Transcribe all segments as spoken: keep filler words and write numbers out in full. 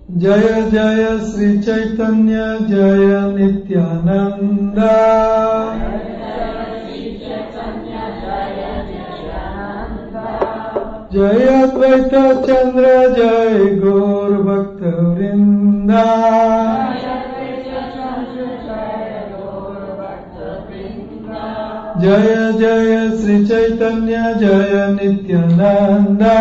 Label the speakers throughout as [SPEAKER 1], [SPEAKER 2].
[SPEAKER 1] Jaya Jaya Sri Chaitanya Jaya Nityananda Jaya Advaita Chandra Jaya Gaur Bhakta Vrinda Jaya Jaya Sri Chaitanya Jaya Nityananda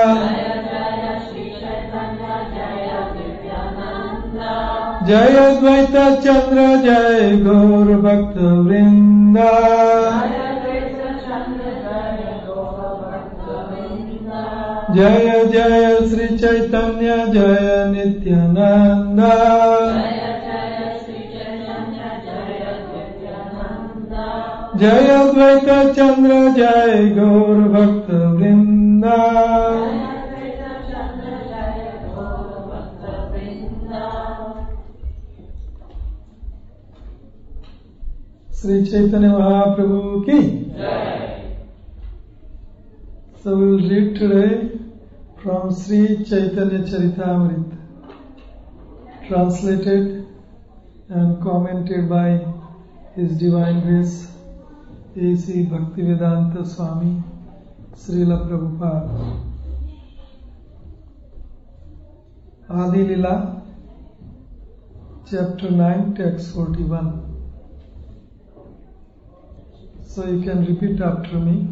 [SPEAKER 1] Jaya Advaita Chandra Jaya Gaur Bhakta Vrinda Jaya Jaya Sri Chaitanya Jaya Nityananda Jaya Advaita Chandra Jaya Gaur Bhakta Vrinda Sri Chaitanya Mahaprabhu ki Jai. So we will read today from Sri Chaitanya Charitamrita, translated and commented by His Divine Grace A C Bhaktivedanta Swami Srila Prabhupada. Adi Lila, Chapter nine, Text forty-one. So you can repeat after me.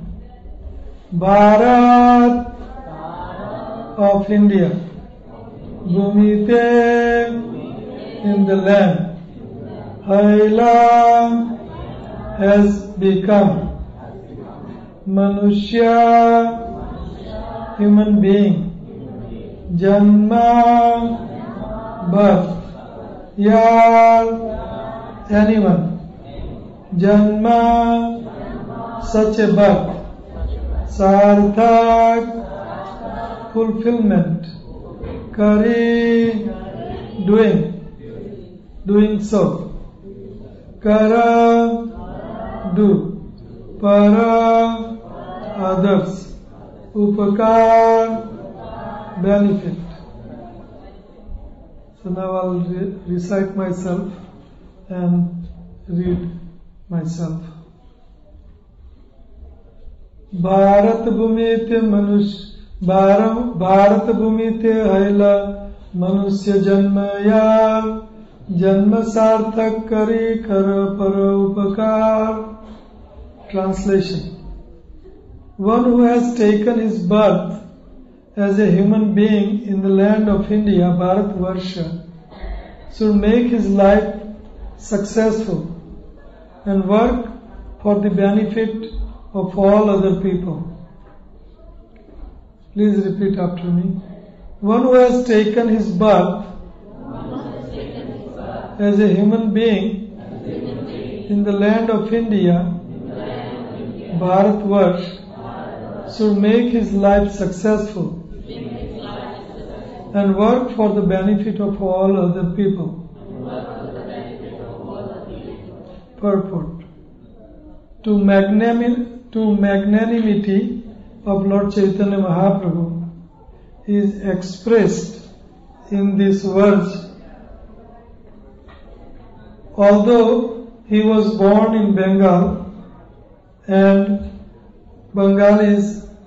[SPEAKER 1] Bharat of India, Bhumite in the land, Haila has become, Manushya, human being, Janma, birth, Yar, anyone, Janma, such a birth, Sarthak, fulfillment, Kari, doing, doing so, Kara, do, Para, others, Upakar, benefit. So now I'll re- recite myself and read myself. Bharat भूमिते मनुष्य भारत भूमिते हैला मनुष्य जन्म यार जन्म सार्थक करी कर पर उपकार. Translation. One who has taken his birth as a human being in the land of India, Bharatvarsha, should make his life successful and work for the benefit of all other people. Please repeat after me. One who has taken his birth as a human being in the land of India, Bharatvarsh, should make his life successful and work for the benefit of all other people. Purport. To magnanimity To magnanimity of Lord Chaitanya Mahaprabhu is expressed in this verse. Although he was born in Bengal and Bengalis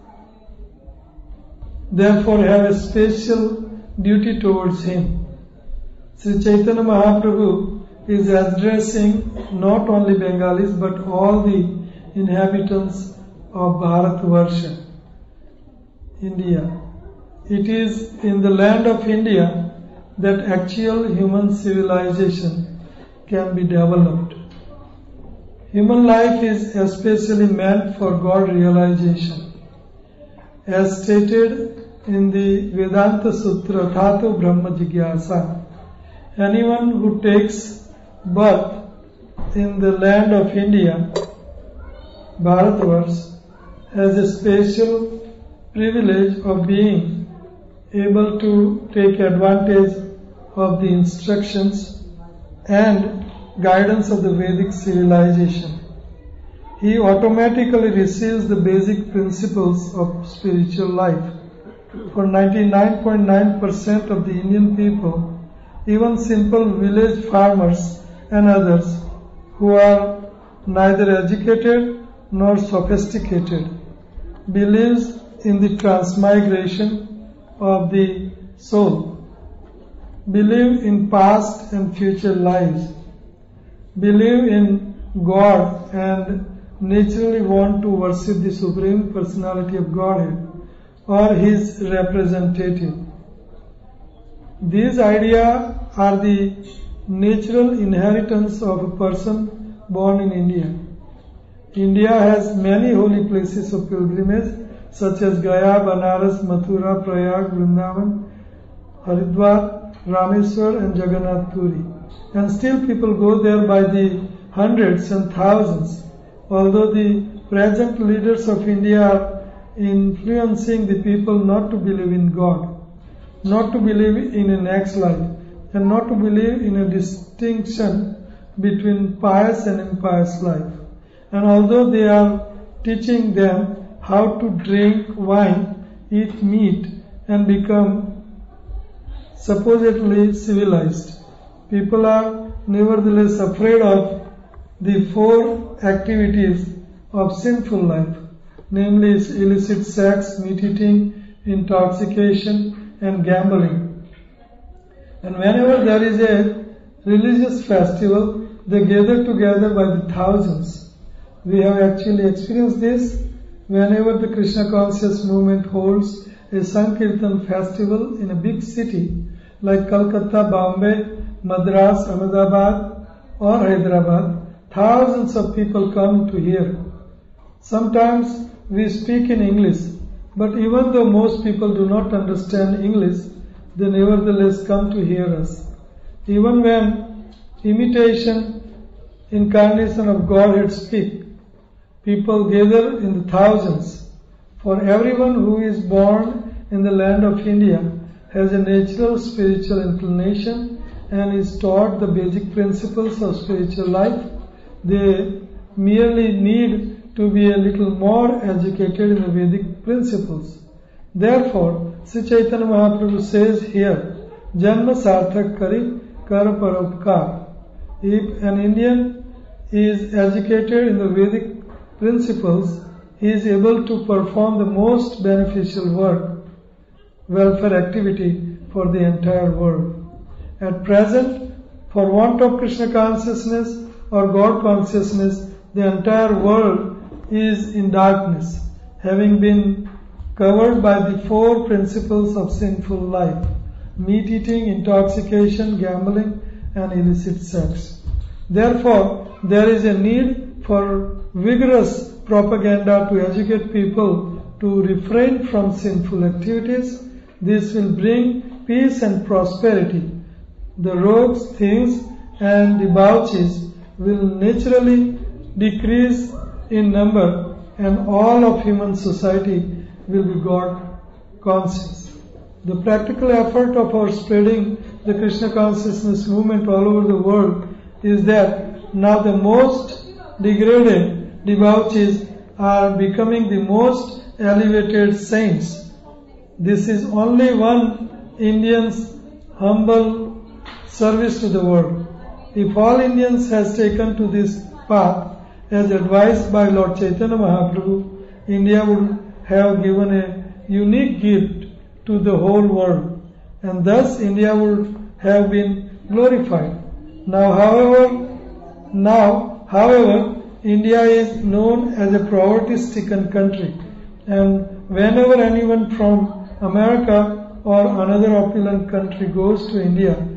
[SPEAKER 1] therefore have a special duty towards him, Sri Chaitanya Mahaprabhu is addressing not only Bengalis but all the inhabitants of Bharatvarsha, India. It is in the land of India that actual human civilization can be developed. Human life is especially meant for God realization. As stated in the Vedanta Sutra, Thatu Brahma Jigyasa, anyone who takes birth in the land of India, Bharatvarsh, has a special privilege of being able to take advantage of the instructions and guidance of the Vedic civilization. He automatically receives the basic principles of spiritual life. for ninety-nine point nine percent of the Indian people, even simple village farmers and others who are neither educated nor sophisticated, believes in the transmigration of the soul, believe in past and future lives, believe in God and naturally want to worship the Supreme Personality of Godhead or His representative. These ideas are the natural inheritance of a person born in India. India has many holy places of pilgrimage such as Gaya, Banaras, Mathura, Prayag, Vrindavan, Haridwar, Rameswar and Jagannath Puri. And still people go there by the hundreds and thousands. Although the present leaders of India are influencing the people not to believe in God, not to believe in a next life, and not to believe in a distinction between pious and impious life. And although they are teaching them how to drink wine, eat meat, and become supposedly civilized, people are nevertheless afraid of the four activities of sinful life, namely illicit sex, meat eating, intoxication, and gambling. And whenever there is a religious festival, they gather together by the thousands. We have actually experienced this whenever the Krishna conscious movement holds a Sankirtan festival in a big city like Calcutta, Bombay, Madras, Ahmedabad, or Hyderabad. Thousands of people come to hear. Sometimes we speak in English, but even though most people do not understand English, they nevertheless come to hear us. Even when imitation, incarnation of Godhead speak, people gather in the thousands. For everyone who is born in the land of India has a natural spiritual inclination and is taught the basic principles of spiritual life. They merely need to be a little more educated in the Vedic principles. Therefore, Sri Chaitanya Mahaprabhu says here, Janma sarthak kari kar paropkar. If an Indian is educated in the Vedic principles, he is able to perform the most beneficial work, welfare activity for the entire world. At present, for want of Krishna consciousness or God consciousness, the entire world is in darkness, having been covered by the four principles of sinful life: meat eating, intoxication, gambling, and illicit sex. Therefore, there is a need for vigorous propaganda to educate people to refrain from sinful activities. This will bring peace and prosperity. The rogues, thieves, and debauchees will naturally decrease in number, and all of human society will be God conscious. The practical effort of our spreading the Krishna consciousness movement all over the world is that now the most degraded debauchees are becoming the most elevated saints. This is only one Indian's humble service to the world. If all Indians has taken to this path as advised by Lord Chaitanya Mahaprabhu, India would have given a unique gift to the whole world, and thus India would have been glorified. Now, however, now, however, India is known as a poverty-stricken country, and whenever anyone from America or another opulent country goes to India,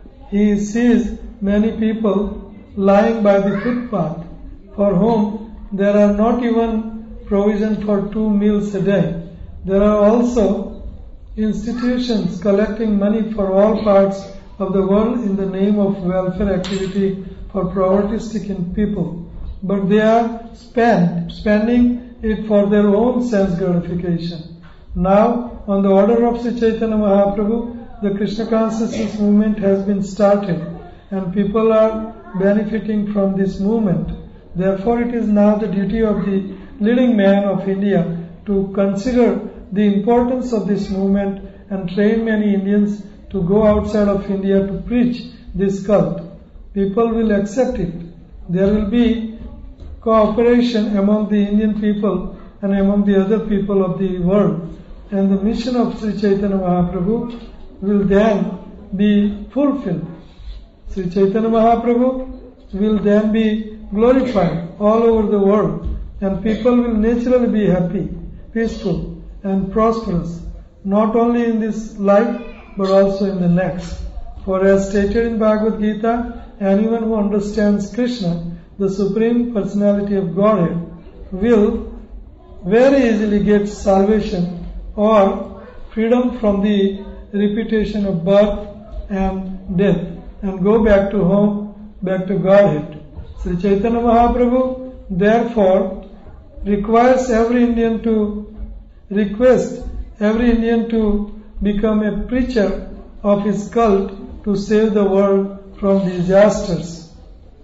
[SPEAKER 1] he sees many people lying by the footpath, for whom there are not even provision for two meals a day. There are also institutions collecting money for all parts of the world in the name of welfare activity for poverty-stricken people, but they are spend, spending it for their own sense gratification. Now, on the order of Sri Chaitanya Mahaprabhu, the Krishna consciousness movement has been started, and people are benefiting from this movement. Therefore, it is now the duty of the leading man of India to consider the importance of this movement and train many Indians to go outside of India to preach this cult, people will accept it. There will be cooperation among the Indian people and among the other people of the world. And the mission of Sri Chaitanya Mahaprabhu will then be fulfilled. Sri Chaitanya Mahaprabhu will then be glorified all over the world, and people will naturally be happy, peaceful and prosperous, not only in this life but also in the next. For as stated in Bhagavad Gita, anyone who understands Krishna, the Supreme Personality of Godhead, will very easily get salvation or freedom from the repetition of birth and death and go back to home, back to Godhead. Sri Chaitanya Mahaprabhu therefore requires every Indian to request every Indian to become a preacher of his cult to save the world from disasters.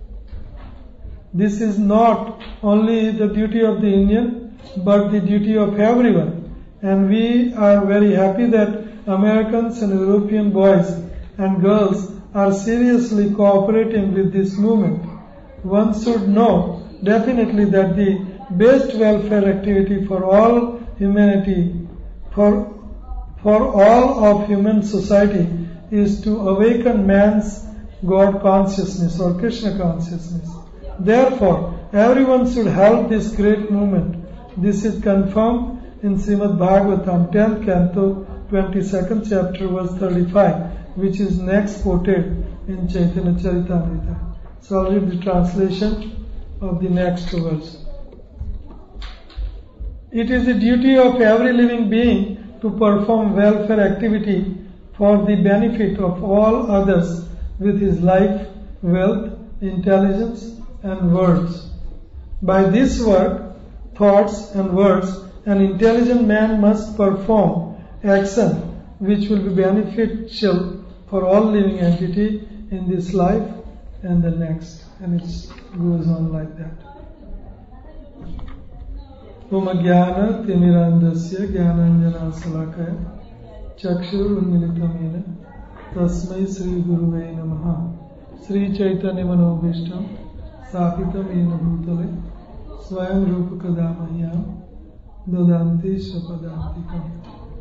[SPEAKER 1] This is not only the duty of the Indian, but the duty of everyone. And we are very happy that Americans and European boys and girls are seriously cooperating with this movement. One should know definitely that the best welfare activity for all humanity, for, for all of human society, is to awaken man's God consciousness or Krishna consciousness. Therefore, everyone should help this great movement. This is confirmed in Srimad Bhagavatam, tenth canto, twenty-second chapter, verse thirty-five, which is next quoted in Chaitanya Charitamrita. So I'll read the translation of the next verse. It is the duty of every living being to perform welfare activity for the benefit of all others with his life, wealth, intelligence, and words. By this work, thoughts and words, an intelligent man must perform action which will be beneficial for all living entity in this life and the next. And it goes on like that. Om Jnana Timirandasya Jnananjana Salakaya Chakshur Unmilitamena Tasmai Sri Guruvei Namaha Sri Chaitanya Manobhishtam Sahitam Ena Bhutale Swayam Rupakadamahyam Dadanti Shapadantikam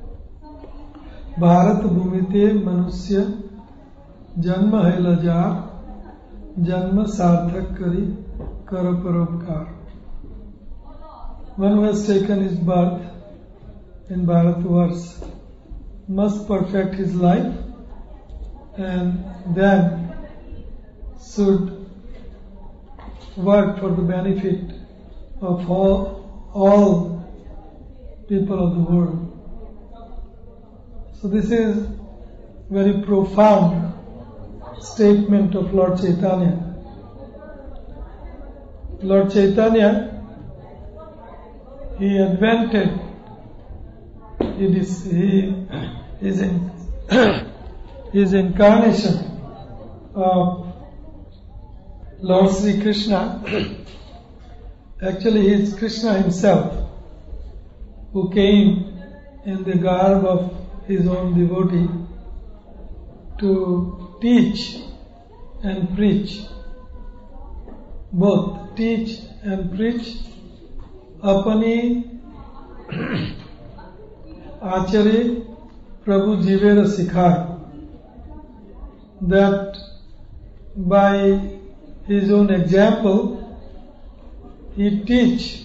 [SPEAKER 1] Bharat Bhumite Manusya Janma hai lajar Janma sarthak kari Kara paropkar. One who has taken his birth in Bharatvarsh must perfect his life and then should work for the benefit of all, all people of the world. So this is very profound statement of Lord Chaitanya. Lord Chaitanya, he invented, it is, he is in his incarnation of Lord Sri Krishna. Actually, he is Krishna himself, who came in the garb of his own devotee to teach and preach. Both teach and preach. Apani Acharya Prabhu Jivera Sikhar, that by his own example he teach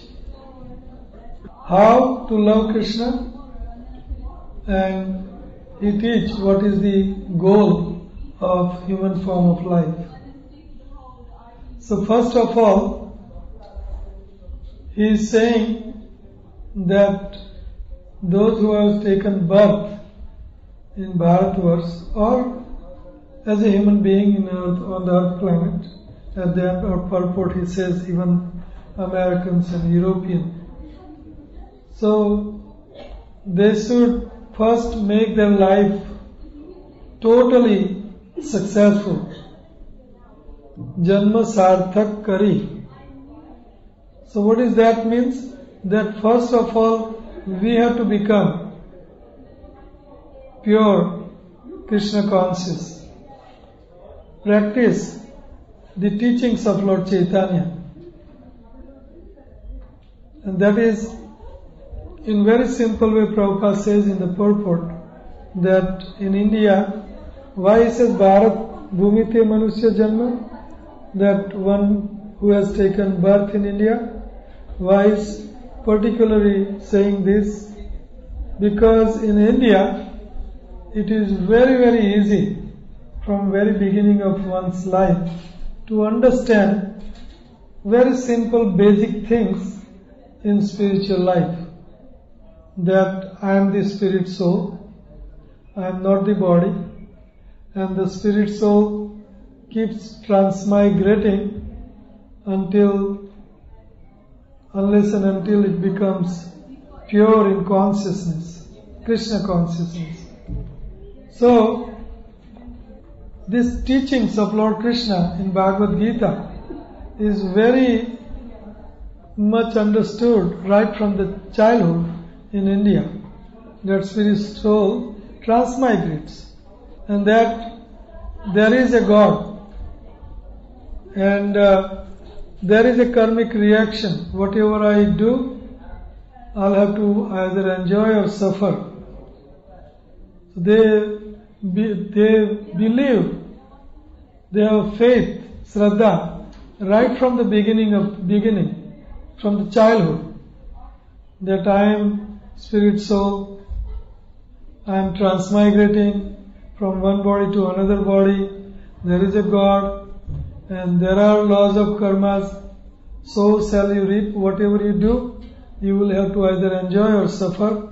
[SPEAKER 1] how to love Krishna and he teach what is the goal of human form of life. So first of all, he is saying that those who have taken birth in Bharatvarsh or as a human being in earth, on the earth planet, at the end of purport he says even Americans and European. So they should first make their life totally successful. Janma sarthak kari. So what does that mean? That first of all we have to become pure Krishna conscious. Practice the teachings of Lord Chaitanya. And that is, in very simple way, Prabhupada says in the purport that in India, why he says Bharat Bhumite Manusya Janma? That one who has taken birth in India. Why is particularly saying this? Because in India, it is very, very easy from very beginning of one's life to understand very simple basic things in spiritual life. That I am the spirit soul, I am not the body, and the spirit soul keeps transmigrating until, unless and until it becomes pure in consciousness, Krishna consciousness. So, these teachings of Lord Krishna in Bhagavad Gita is very much understood right from the childhood in India. That spirit soul transmigrates, and that there is a God, and uh, there is a karmic reaction. Whatever I do, I'll have to either enjoy or suffer. They be, they believe, they have faith, Shraddha, right from the beginning of beginning, from the childhood, that I am spirit soul, I am transmigrating from one body to another body, there is a God, and there are laws of karmas, so shall you reap whatever you do, you will have to either enjoy or suffer.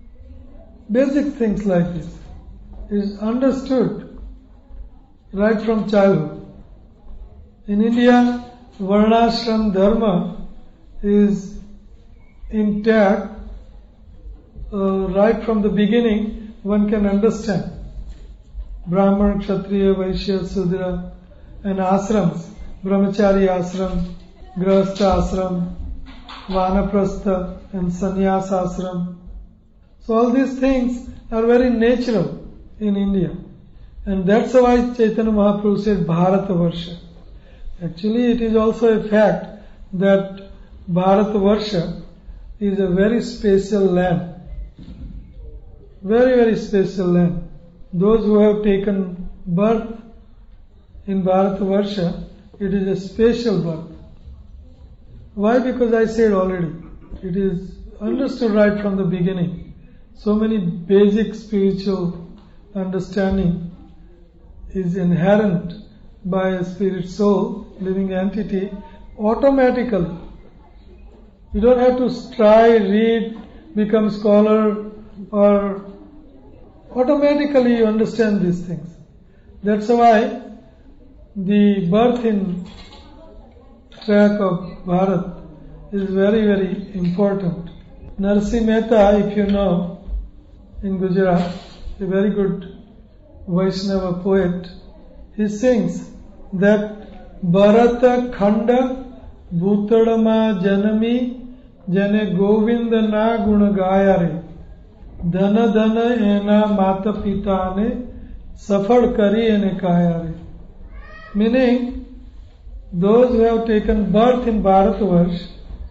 [SPEAKER 1] Basic things like this is understood right from childhood. In India, Varnashram Dharma is intact uh, right from the beginning. One can understand Brahman, Kshatriya, Vaishya, Sudra, and ashrams, Brahmachari ashram, Grahastha ashram, Vanaprastha, and Sannyas ashram. So all these things are very natural in India. And that's why Chaitanya Mahaprabhu said Bharatavarsha. Actually, it is also a fact that Bharatavarsha is a very special land. Very, very special land. Those who have taken birth in Bharatavarsha, it is a special birth. Why? Because I said already, it is understood right from the beginning. So many basic spiritual understanding is inherent by a spirit soul, living entity, automatically. You don't have to try, read, become scholar, or automatically you understand these things. That's why the birth in track of Bharat is very, very important. Narsi Mehta, if you know, in Gujarat, a very good Vaishnava poet, he sings that Bharata Khanda Bhutadama Janami Jane Govinda na Gunagayare Dhana Dhana Ena Mata Pita ne Safad Kari ene Kayare. Meaning, those who have taken birth in Bharatavarsha,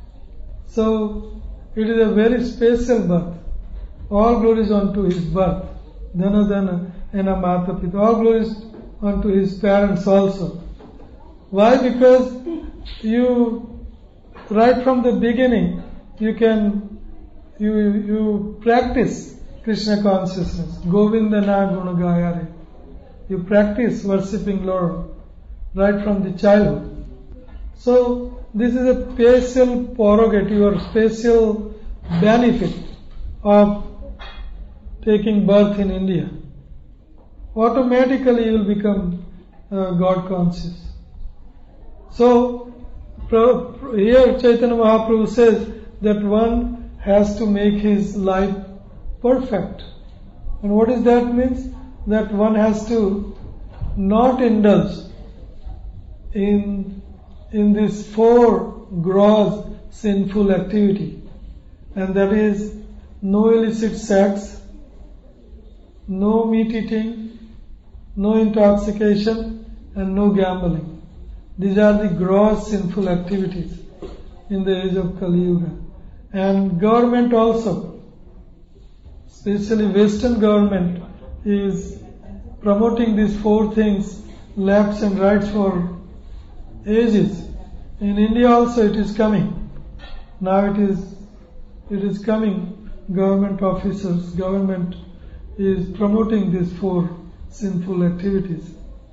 [SPEAKER 1] so it is a very special birth. All glories unto his birth. Dhana Dhana Ena Mata Pita. All glories unto his parents also. Why? Because you, right from the beginning, you can, you you practice Krishna consciousness. Govinda na Gunagayare. You practice worshipping Lord right from the childhood. So this is a special prerogative or special benefit of taking birth in India. Automatically you will become uh, God conscious. So here Chaitanya Mahaprabhu says that one has to make his life perfect. And what does that mean? That one has to not indulge in in this four gross sinful activity, and that is no illicit sex, no meat eating, no intoxication, and no gambling. These are the gross sinful activities in the age of Kali Yuga. And government also, especially Western government, is promoting these four things, lefts and rights, for ages. In India also it is coming. Now it is it is coming. Government officers, government is promoting these four sinful activities.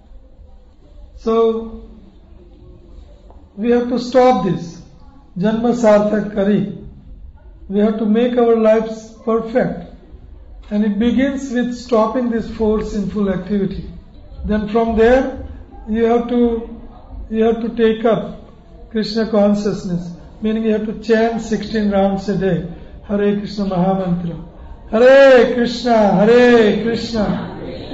[SPEAKER 1] So we have to stop this. Janma sarthak kari. We have to make our lives perfect. And it begins with stopping this four sinful activity. Then from there you have to you have to take up Krishna consciousness, meaning you have to chant sixteen rounds a day. Hare Krishna Mahamantra. Hare Krishna, Hare Krishna.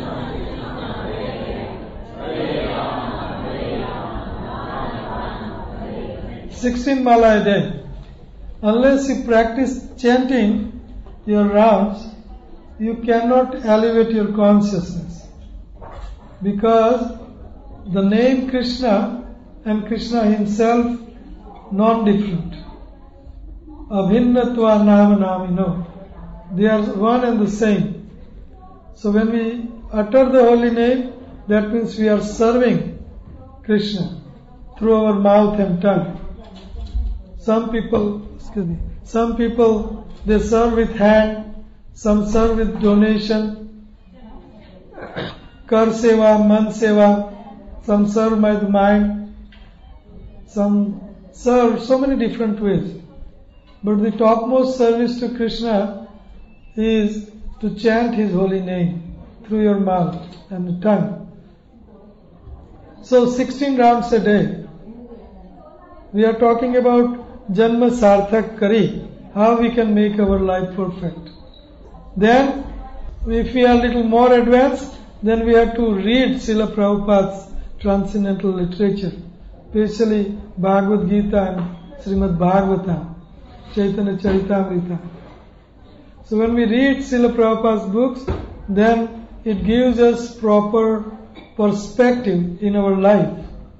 [SPEAKER 1] sixteen mala a day. Unless you practice chanting your rounds, you cannot elevate your consciousness. Because the name Krishna and Krishna himself non-different. Abhinnatva nama namino. They are one and the same. So when we utter the holy name, that means we are serving Krishna through our mouth and tongue. Some people, excuse me, some people they serve with hand, some serve with donation, kar seva, man seva, some serve with mind, some serve so many different ways. But the topmost service to Krishna is to chant His holy name through your mouth and tongue. So sixteen rounds a day. We are talking about Janma Sarthak Kari, how we can make our life perfect. Then, if we are a little more advanced, then we have to read Srila Prabhupada's transcendental literature, especially Bhagavad Gita and Srimad Bhagavatam. Chaitanya Charitamrita. So when we read Srila Prabhupada's books, then it gives us proper perspective in our life.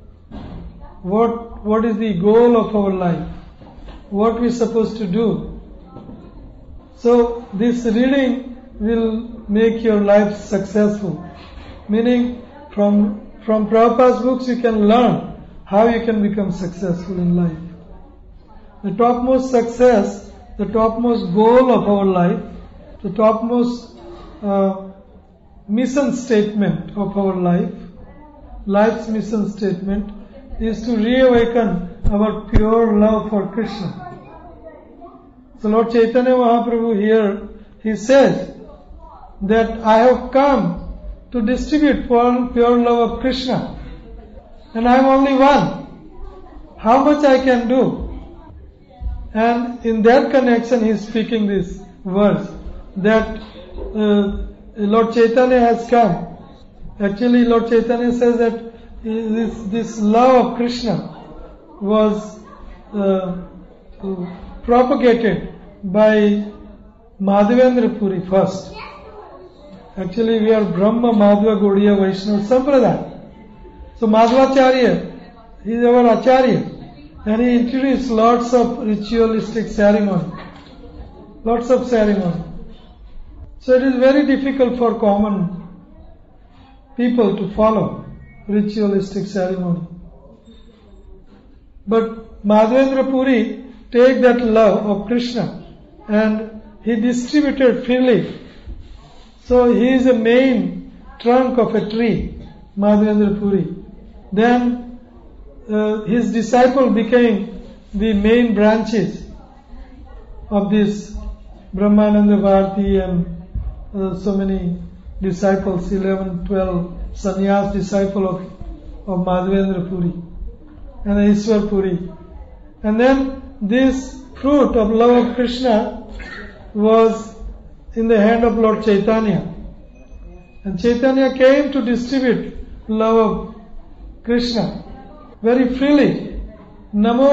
[SPEAKER 1] What what is the goal of our life? What we are supposed to do? So this reading will make your life successful. Meaning from from Prabhupada's books you can learn how you can become successful in life. The topmost success, the topmost goal of our life, the topmost uh, mission statement of our life, life's mission statement, is to reawaken our pure love for Krishna. So Lord Chaitanya Mahaprabhu here, he says that I have come to distribute pure love of Krishna, and I am only one. How much I can do? And in that connection he is speaking this verse that uh, Lord Chaitanya has come. Actually Lord Chaitanya says that this, this love of Krishna was uh, propagated by Madhavendra Puri first. Actually we are Brahma Madhva Gaudiya Vaishnava Sampradaya. So Madhvacharya, he is our Acharya. And he introduced lots of ritualistic ceremony. Lots of ceremony. So it is very difficult for common people to follow ritualistic ceremony. But Madhavendra Puri take that love of Krishna and he distributed freely. So he is a main trunk of a tree, Madhavendra Puri. Then Uh, his disciple became the main branches of this Brahmananda Bharati and uh, so many disciples, eleven, twelve sannyas disciple of, of Madhavendra Puri and Ishwar Puri. And then this fruit of love of Krishna was in the hand of Lord Chaitanya. And Chaitanya came to distribute love of Krishna very freely. Namo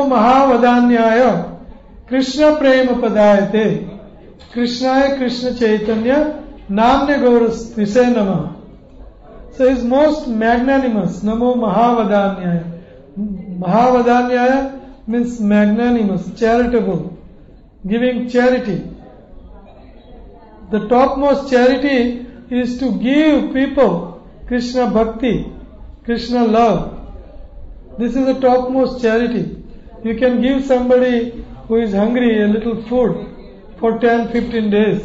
[SPEAKER 1] Mahavadanyaya Krishna Prema Padayate. Krishnaya Krishna Chaitanya Namne Gaurastvise Namaha. So he is most magnanimous. Namo Mahavadanyaya. Mahavadanyaya means magnanimous, charitable, giving charity. The topmost charity is to give people Krishna Bhakti, Krishna love. This is the topmost charity. You can give somebody who is hungry a little food for ten, fifteen days.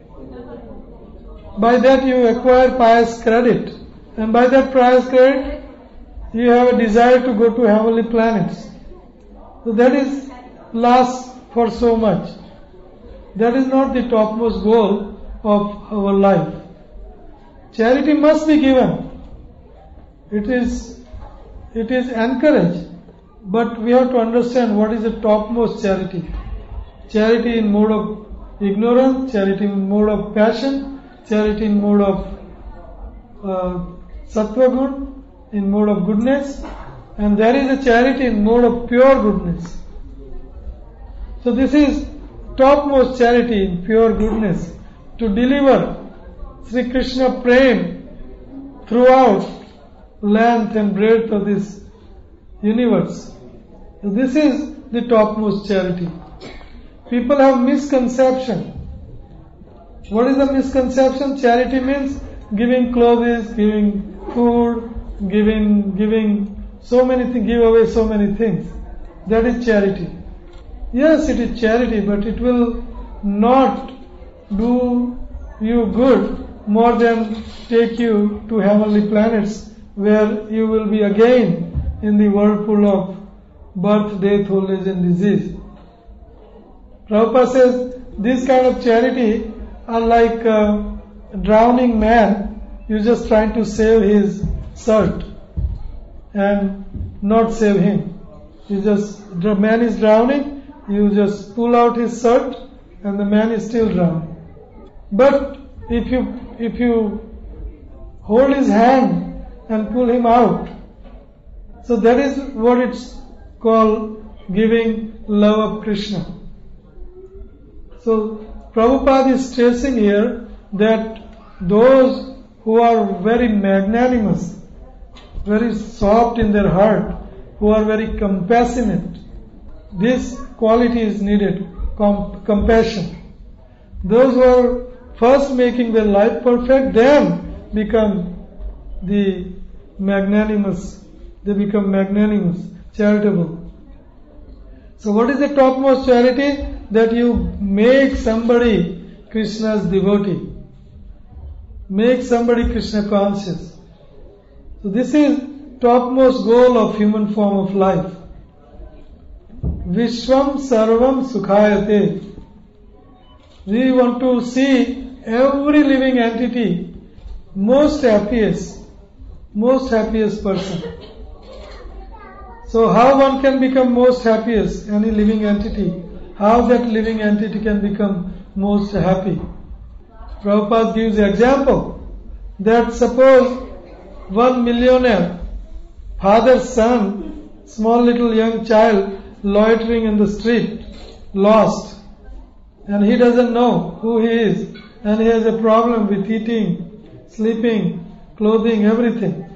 [SPEAKER 1] By that you acquire pious credit. And by that pious credit, you have a desire to go to heavenly planets. So that is lasts for so much. That is not the topmost goal of our life. Charity must be given. It is, it is encouraged. But we have to understand what is the topmost charity. Charity in mode of ignorance, charity in mode of passion, charity in mode of uh, sattva gun, in mode of goodness, and there is a charity in mode of pure goodness. So this is topmost charity in pure goodness, to deliver Sri Krishna Prem throughout length and breadth of this universe. So this is the topmost charity. People have misconception. What is the misconception? Charity means giving clothes, giving food, giving giving so many things, give away so many things. That is charity. Yes, it is charity, but it will not do you good more than take you to heavenly planets, where you will be again in the whirlpool of birth, death, old age and disease. Prabhupada says this kind of charity are like a drowning man. You're just trying to save his shirt and not save him. You just, the man is drowning, you just pull out his shirt and the man is still drowning. But if you, if you hold his hand and pull him out, so that is what it's called giving love of Krishna. So Prabhupada is stressing here that those who are very magnanimous, very soft in their heart, who are very compassionate, this quality is needed, com- compassion. Those who are first making their life perfect, then become the magnanimous, they become magnanimous, charitable. So what is the topmost charity? That you make somebody Krishna's devotee. Make somebody Krishna conscious. So this is topmost goal of human form of life. Vishwam Sarvam Sukhayate. We want to see every living entity most happiest, most happiest person. So how one can become most happiest, any living entity? How that living entity can become most happy? Prabhupada gives the example that suppose one millionaire, father's son, small little young child loitering in the street, lost, and he doesn't know who he is, and he has a problem with eating, sleeping, clothing, everything.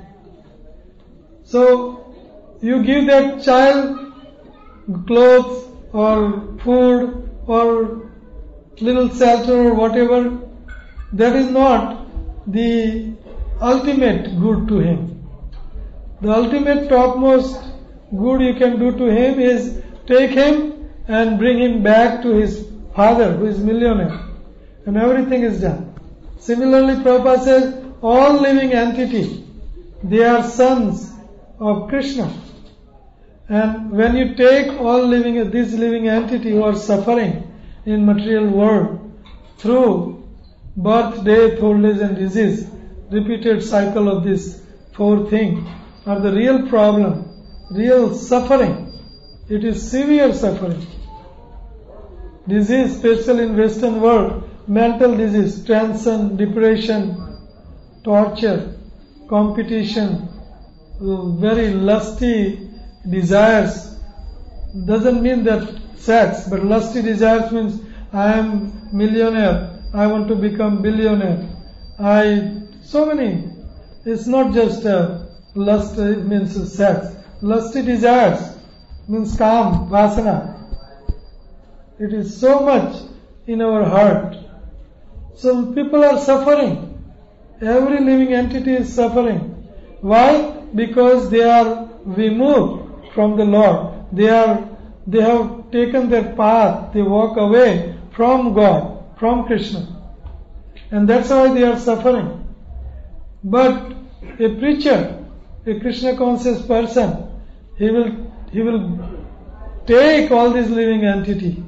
[SPEAKER 1] So you give that child clothes or food or little shelter or whatever, that is not the ultimate good to him. The ultimate topmost good you can do to him is take him and bring him back to his father who is millionaire, and everything is done. Similarly, Prabhupada says all living entity, they are sons of Krishna. And when you take all living, this living entity who are suffering in material world through birth, death, old age and disease, repeated cycle of this four things are the real problem, real suffering. It is severe suffering. Disease, especially in Western world, mental disease, tension, depression, torture, competition, very lusty desires. Doesn't mean that sex, but lusty desires means I am millionaire, I want to become billionaire, I, so many, it's not just uh, lust, it means sex. Lusty desires means kam, vasana. It is so much in our heart. So people are suffering. Every living entity is suffering. Why? Because they are removed from the Lord. They are, they have taken their path. They walk away from God, from Krishna. And that's why they are suffering. But a preacher, a Krishna conscious person, he will, he will take all these living entity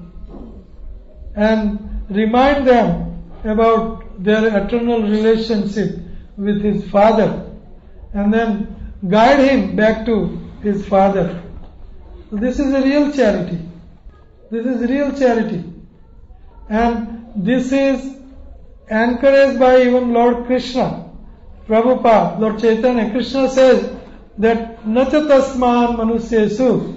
[SPEAKER 1] and remind them about their eternal relationship with his Father, and then guide him back to his Father. So this is a real charity. This is real charity. And this is encouraged by even Lord Krishna. Prabhupada, Lord Chaitanya, Krishna says that Nacha tasman manusyesu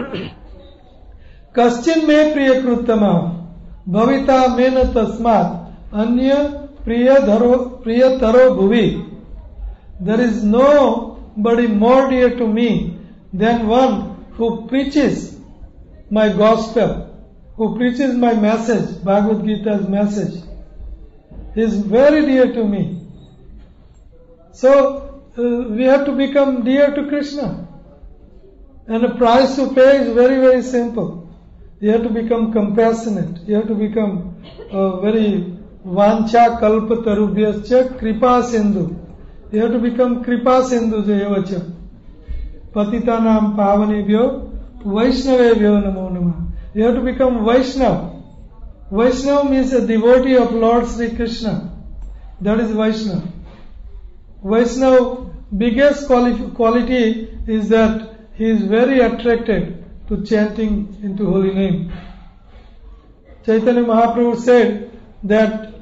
[SPEAKER 1] kaschin me priyakruttama bhavita mena tasmat anya priyadharo priyataro bhuvi. There is nobody more dear to me than one who preaches my gospel, who preaches my message, Bhagavad Gita's message. He is very dear to me. So uh, we have to become dear to Krishna. And the price to pay is very, very simple. You have to become compassionate. You have to become uh, very vancha kalpa tarubhyascha kripa sindhu. You have to become kripa sindhu evacha. Patitanam pavanebhyo vaishnavebhyo namo namah. You have to become Vaishnava. Vaishnava means a devotee of Lord Sri Krishna. That is Vaishnava. Vaishnava biggest quali- quality is that he is very attracted to chanting into holy name. Chaitanya Mahaprabhu said that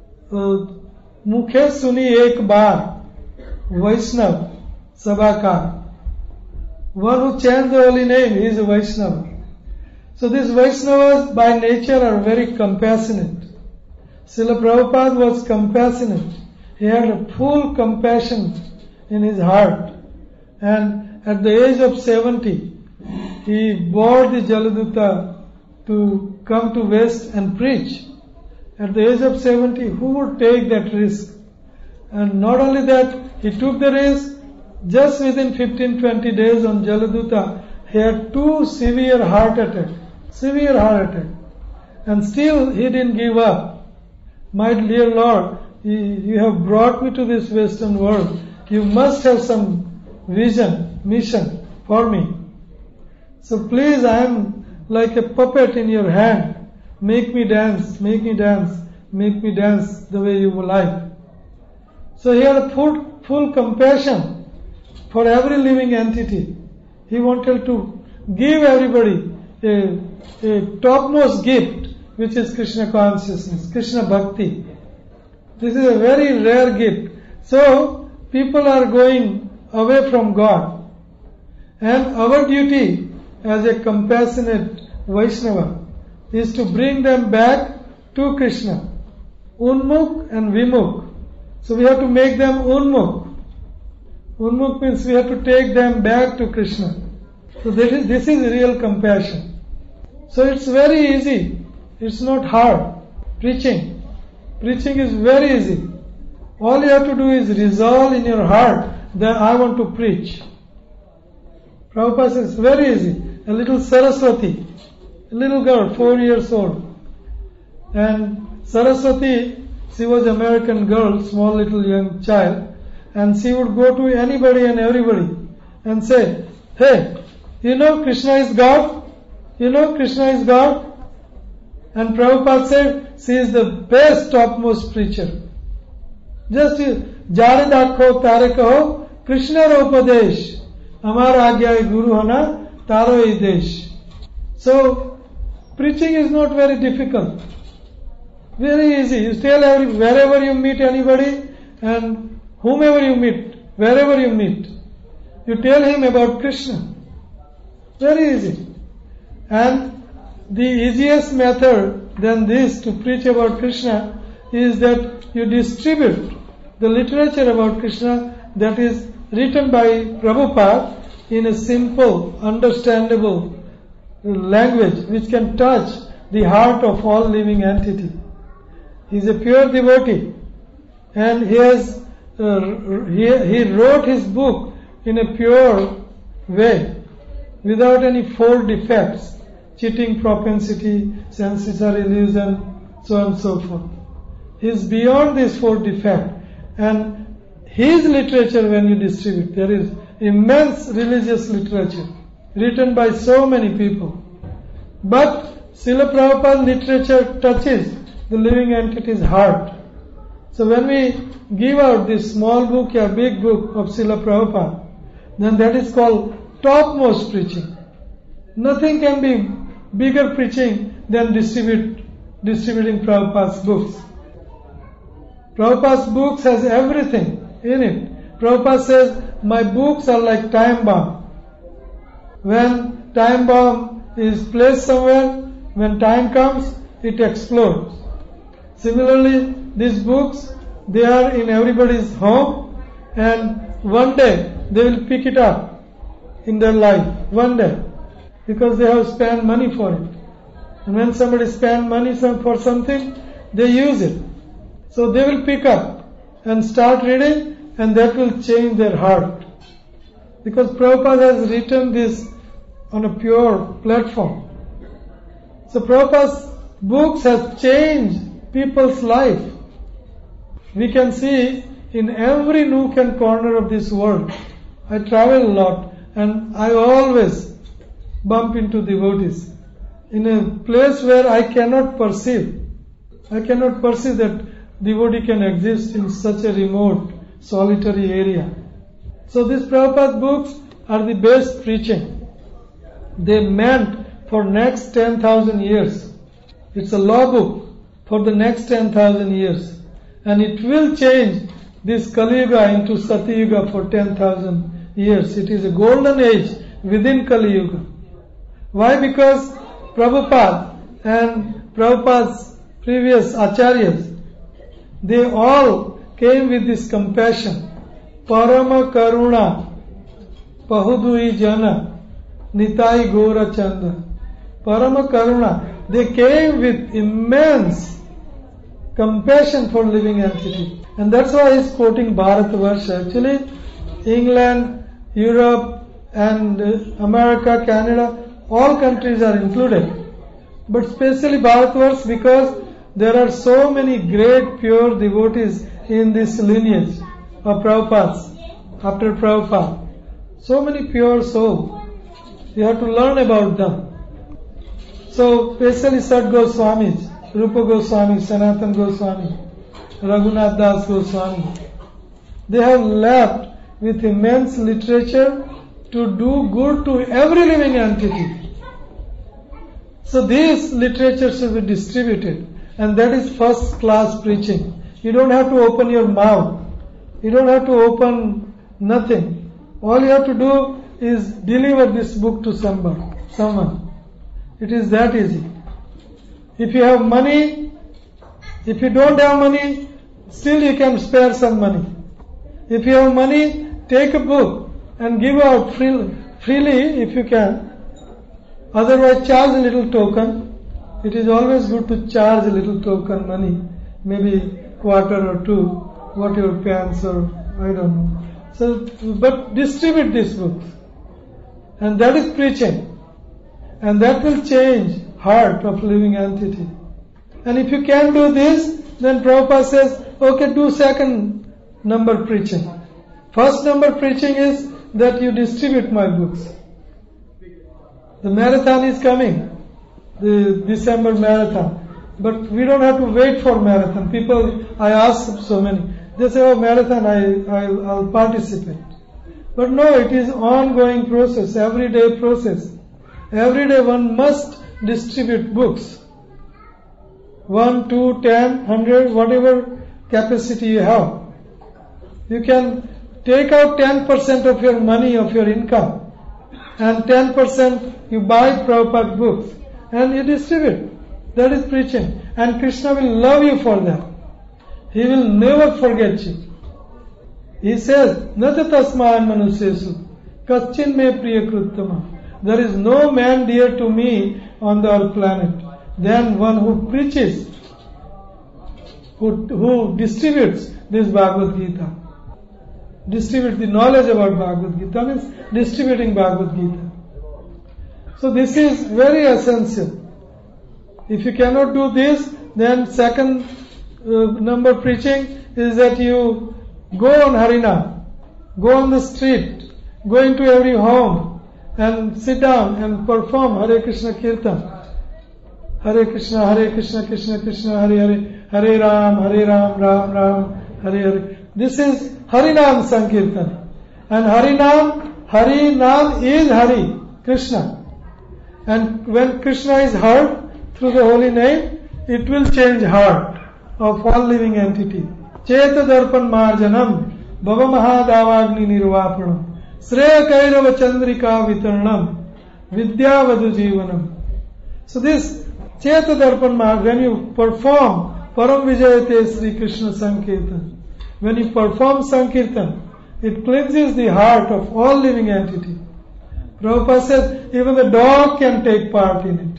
[SPEAKER 1] Mukhe suni ek bar Vaishnava sabakar. One who chants the holy name, he is a Vaishnava. So these Vaishnavas by nature are very compassionate. Srila Prabhupada was compassionate. He had a full compassion in his heart. And at the age of seventy, he bore the Jaladuta to come to West and preach. At the age of seventy, who would take that risk? And not only that, he took the risk. Just within fifteen to twenty days on Jaladuta, he had two severe heart attacks. Severe heart attack. And still he didn't give up. My dear Lord, you have brought me to this Western world. You must have some vision, mission for me. So please, I am like a puppet in your hand. Make me dance, make me dance, make me dance the way you like. So he had a full, full compassion for every living entity. He wanted to give everybody a, a topmost gift, which is Krishna consciousness, Krishna bhakti. This is a very rare gift. So people are going away from God. And our duty as a compassionate Vaishnava is to bring them back to Krishna. Unmukh and Vimukh. So we have to make them Unmukh. Unmukh means we have to take them back to Krishna. So this is, this is real compassion. So it's very easy. It's not hard. Preaching. Preaching is very easy. All you have to do is resolve in your heart that I want to preach. Prabhupada says, very easy. A little Saraswati, a little girl, four years old. And Saraswati, she was an American girl, small little young child. And she would go to anybody and everybody and say, hey, you know Krishna is God? You know Krishna is God? And Prabhupada said, she is the best topmost preacher. Just jare dakho tare kaho, Krishna upadesh. Amar agya guru hana, taro desh. So, preaching is not very difficult. Very easy. You tell every, wherever you meet anybody and whomever you meet, wherever you meet, you tell him about Krishna. Very easy. And the easiest method than this to preach about Krishna is that you distribute the literature about Krishna that is written by Prabhupada in a simple, understandable language which can touch the heart of all living entity. He is a pure devotee, and he has uh, he, he wrote his book in a pure way, without any four defects: cheating propensity, sensual illusion, so on and so forth. He is beyond these four defects, and his literature, when you distribute, there is immense religious literature written by so many people. But Srila Prabhupada's literature touches the living entity's heart. So when we give out this small book or big book of Srila Prabhupada, then that is called topmost preaching. Nothing can be bigger preaching than distribute, distributing Prabhupada's books. Prabhupada's books has everything in it. Prabhupada says, my books are like time bomb. When time bomb is placed somewhere, when time comes, it explodes. Similarly, these books, they are in everybody's home, and one day they will pick it up in their life. One day. Because they have spent money for it. And when somebody spends money for something, they use it. So they will pick up and start reading, and that will change their heart. Because Prabhupada has written this on a pure platform. So Prabhupada's books have changed people's life. We can see in every nook and corner of this world. I travel a lot, and I always bump into devotees in a place where I cannot perceive. I cannot perceive that devotee can exist in such a remote, solitary area. So these Prabhupada books are the best preaching. They meant for next ten thousand years. It's a law book for the next ten thousand years. And it will change this Kali Yuga into Sati Yuga for ten thousand years. It is a golden age within Kali Yuga. Why? Because Prabhupada and Prabhupada's previous acharyas, they all came with this compassion. Parama Karuna Pahudui Jana Nitai Gora Chanda. Parama Karuna. They came with immense compassion for living entity. And that's why he's quoting Bharatavarsha. Actually, England, Europe, and America, Canada, all countries are included. But especially Bharatavarsha, because there are so many great pure devotees in this lineage of Prabhupada's, after Prabhupada. So many pure souls. You have to learn about them. So, especially Sat Goswami, Rupa Goswami, Sanatan Goswami, Raghunath Das Goswami. They have left with immense literature to do good to every living entity. So this literature should be distributed, and that is first class preaching. You don't have to open your mouth. You don't have to open nothing. All you have to do is deliver this book to somebody, someone. It is that easy. If you have money, if you don't have money, still you can spare some money. If you have money, take a book and give out freely, freely if you can. Otherwise, charge a little token. It is always good to charge a little token money, maybe quarter or two, what your pants or I don't know. So, but distribute these books, and that is preaching, and that will change heart of living entity. And if you can do this, then Prabhupada says, okay, do second number preaching. First number preaching is that you distribute my books. The marathon is coming, the December marathon. But we don't have to wait for marathon. People, I ask so many, they say, oh, marathon, I, I'll, I'll participate. But no, it is ongoing process, everyday process. Every day one must distribute books. One, two, ten, hundred, whatever capacity you have. You can take out ten percent of your money, of your income, and ten percent you buy Prabhupada books, and you distribute. That is preaching. And Krishna will love you for that. He will never forget you. He says, Nata tasman manusesu, kaschin me priyakruttama. There is no man dear to me on the earth planet than one who preaches, who, who distributes this Bhagavad Gita. Distribute the knowledge about Bhagavad Gita means distributing Bhagavad Gita. So this is very essential. If you cannot do this, then second uh, number preaching is that you go on Harinam, go on the street, go into every home and sit down and perform Hare Krishna Kirtan. Hare Krishna, Hare Krishna, Krishna Krishna, Hare Hare, Hare Ram, Hare Ram, Ram Ram, Hare Hare. This is Harinam Sankirtan. And Harinam, Harinam is Hari, Krishna. And when Krishna is heard through the holy name, it will change heart of all living entity. Cheta darpan marjanam, bhava mahadavagni nirvapanam, sreya kairava chandrika vitarnam, vidyavadu jivanam. So this Cheta darpan marjanam, when you perform Param Vijayate Sri Krishna Sankirtan, when you perform Sankirtan, it cleanses the heart of all living entity. Prabhupada says even the dog can take part in it.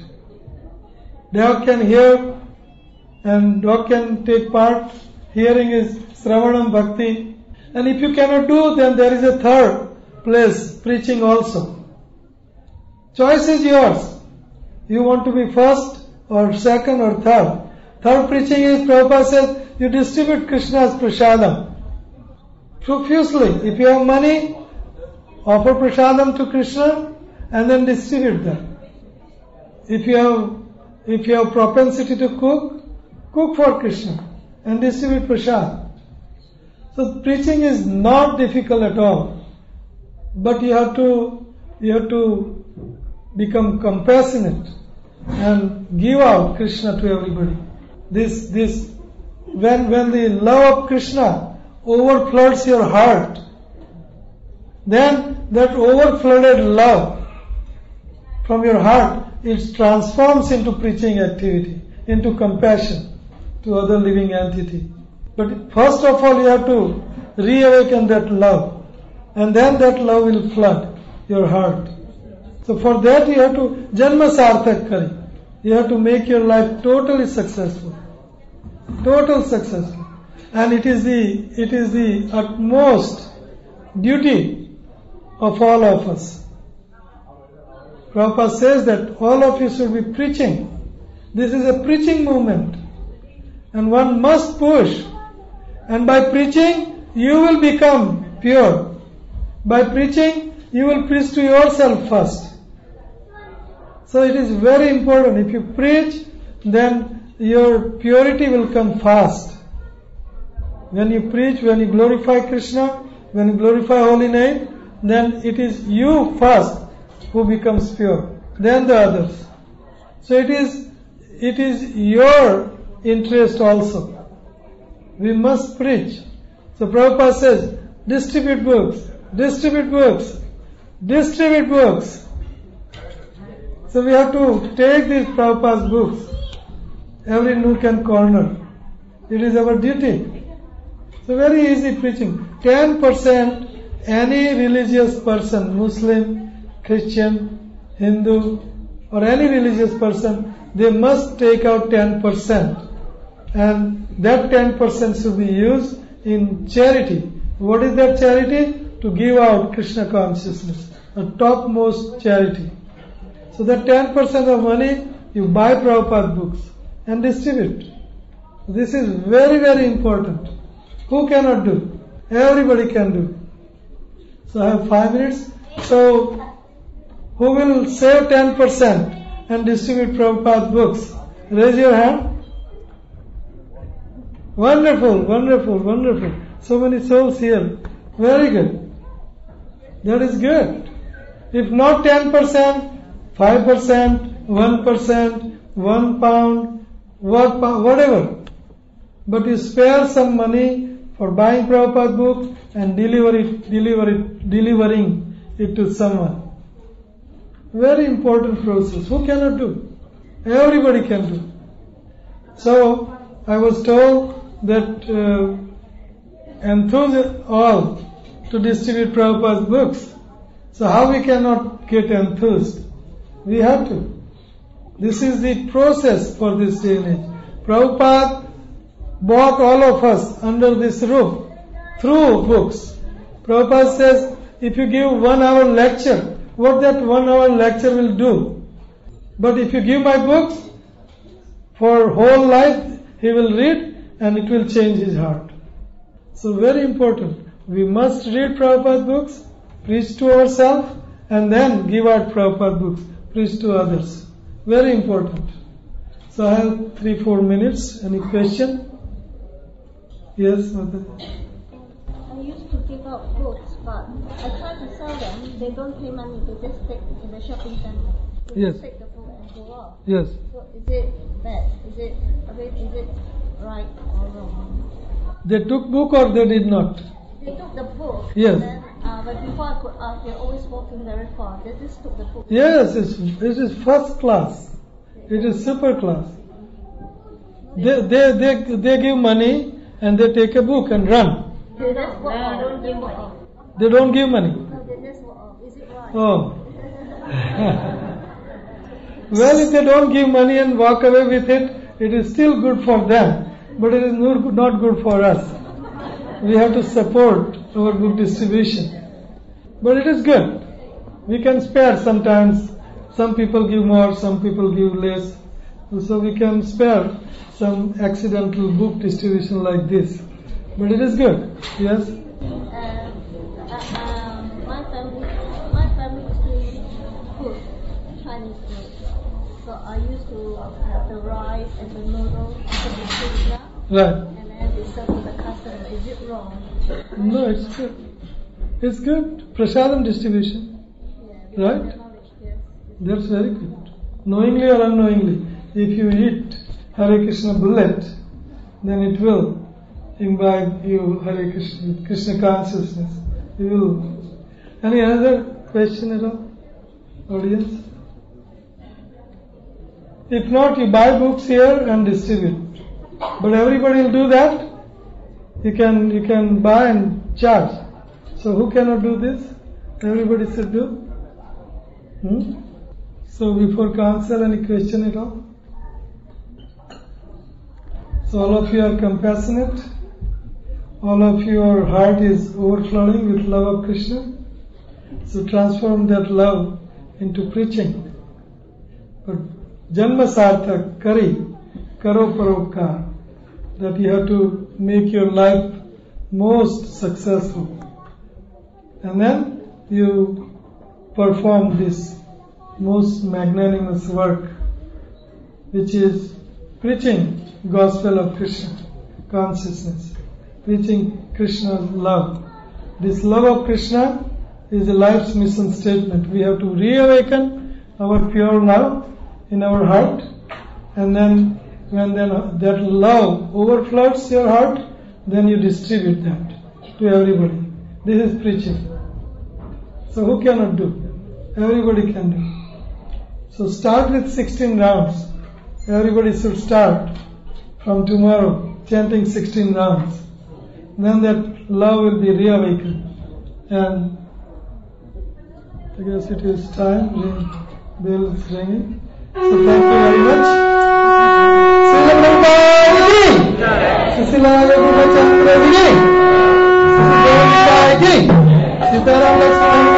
[SPEAKER 1] Dog can hear and dog can take part. Hearing is Sravanam Bhakti. And if you cannot do, then there is a third place, preaching also. Choice is yours. You want to be first or second or third. Third preaching is, Prabhupada says, you distribute Krishna's prasadam profusely. If you have money, offer prasadam to Krishna and then distribute them. If you have if you have propensity to cook, cook for Krishna and distribute prasad. So preaching is not difficult at all, but you have to you have to become compassionate and give out Krishna to everybody. This this when when the love of Krishna overfloods your heart, then that overflooded love from your heart, it transforms into preaching activity, into compassion to other living entity. But first of all, you have to reawaken that love, and then that love will flood your heart. So for that you have to janma sarthak kari. You have to make your life totally successful, total successful, and it is the it is the utmost duty of all of us. Prabhupada says that all of you should be preaching. This is a preaching movement, and one must push. And by preaching, you will become pure. By preaching, you will preach to yourself first. So it is very important. If you preach, then your purity will come fast. When you preach, when you glorify Krishna, when you glorify holy name, then it is you first who becomes pure, then the others. So it is it is your interest also. We must preach. So Prabhupada says, distribute books, distribute books, distribute books. So we have to take these Prabhupada's books, every nook and corner. It is our duty. So very easy preaching. ten percent any religious person, Muslim, Christian, Hindu, or any religious person, they must take out ten percent. And that ten percent should be used in charity. What is that charity? To give out Krishna consciousness, a topmost charity. So that ten percent of money, you buy Prabhupada books and distribute. This is very, very important. Who cannot do? Everybody can do. So I have five minutes. So who will save ten percent and distribute Prabhupada books? Raise your hand. Wonderful, wonderful, wonderful. So many souls here. Very good. That is good. If not ten percent, five percent, one percent, one pound, what, whatever. But you spare some money for buying Prabhupada book and deliver it, deliver it, delivering it to someone. Very important process. Who cannot do? Everybody can do. So I was told that uh, enthused all to distribute Prabhupada's books. So how we cannot get enthused? We have to. This is the process for this day and age. Prabhupada brought all of us under this roof through books. Prabhupada says, if you give one hour lecture, what that one hour lecture will do? But if you give my books, for whole life he will read and it will change his heart. So very important. We must read Prabhupada books, preach to ourselves, and then give out Prabhupada books, preach to others. Very important. So I have three, four minutes. Any question? Yes, Mother?
[SPEAKER 2] I used to give out books, but I try to sell them. They don't pay money. They just take in the shopping center. They
[SPEAKER 1] Yes.
[SPEAKER 2] just take the book and go off.
[SPEAKER 1] Yes.
[SPEAKER 2] So is it bad? Is it, I mean, is it right or wrong?
[SPEAKER 1] They took book or they did not?
[SPEAKER 2] They took the book.
[SPEAKER 1] Yes.
[SPEAKER 2] And then, uh, but before I could ask, they're always walking very far. They just took the book.
[SPEAKER 1] Yes, it's, it is first class. It is super class. They, they, they, they give money and they take a book and run.
[SPEAKER 2] They just walk off. Don't give money.
[SPEAKER 1] They don't give money.
[SPEAKER 2] No, they just walk off. Is it right?
[SPEAKER 1] Oh. Well, if they don't give money and walk away with it, it is still good for them. But it is not good for us. We have to support our book distribution. But it is good. We can spare sometimes. Some people give more, some people give less. So we can spare some accidental book distribution like this. But it is good. Yes?
[SPEAKER 2] Uh, uh, um, my family, my family is doing food, Chinese food. So I used to have the rice and the noodles and the pizza.
[SPEAKER 1] Right.
[SPEAKER 2] And then we serve to the customer. Is it wrong?
[SPEAKER 1] No, it's good. It's good. Prasadam distribution.
[SPEAKER 2] Yeah,
[SPEAKER 1] Right?
[SPEAKER 2] the knowledge, yes.
[SPEAKER 1] That's very good. Knowingly or unknowingly, if you eat Hare Krishna bullet, then it will imbibe you Hare Krishna, Krishna consciousness. You will. Any other question at all? Audience? If not, you buy books here and distribute. But everybody will do that. You can you can buy and charge. So who cannot do this? Everybody should do. Hmm? So before council, any question at all? So all of you are compassionate. All of your heart is overflowing with love of Krishna. So transform that love into preaching. But Janma Sarthak Kari Karo Parokar, that you have to make your life most successful. And then you perform this most magnanimous work, which is preaching gospel of Krishna consciousness, preaching Krishna's love. This love of Krishna is a life's mission statement. We have to reawaken our pure love in our heart, and then when then that love overflows your heart, then you distribute that to everybody. This is preaching. So who cannot do? Everybody can do. So start with sixteen rounds. Everybody should start from tomorrow chanting sixteen rounds. Then that love will be reawakened. And I guess it is time. The bell is ringing. So thank you very much. Srila Prabhupada ki, Srila Raghunath Chandra ji, Srila Sitaram Lakshmana